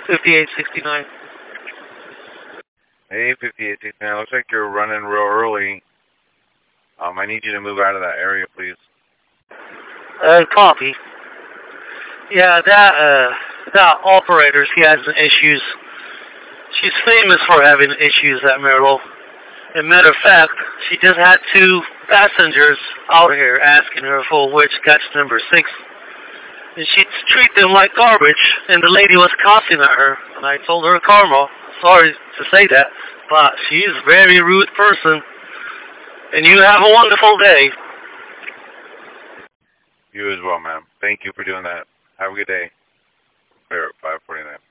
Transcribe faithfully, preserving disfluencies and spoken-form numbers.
fifty-eight sixty-nine. Hey, fifty-eight sixty-nine. Looks like you're running real early. Um, I need you to move out of that area, please. Uh, copy. Yeah, that, uh, that operator, she has issues. She's famous for having issues at Merrill. As a matter of fact, she just had two passengers out here asking her for which catch number six. And she treated them like garbage, and the lady was cussing at her. And I told her, Karma, sorry to say that, but she's a very rude person. And you have a wonderful day. You as well, ma'am. Thank you for doing that. Have a good day. We're at five forty-nine.